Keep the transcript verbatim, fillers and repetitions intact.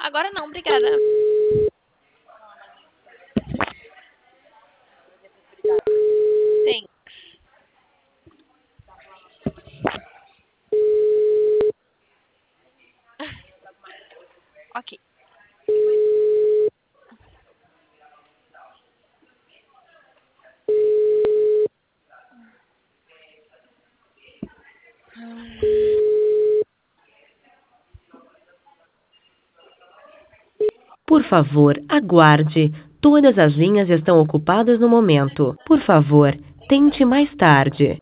Agora não, obrigada. Thanks. Ok. Por favor, aguarde. Todas as linhas estão ocupadas no momento. Por favor, tente mais tarde.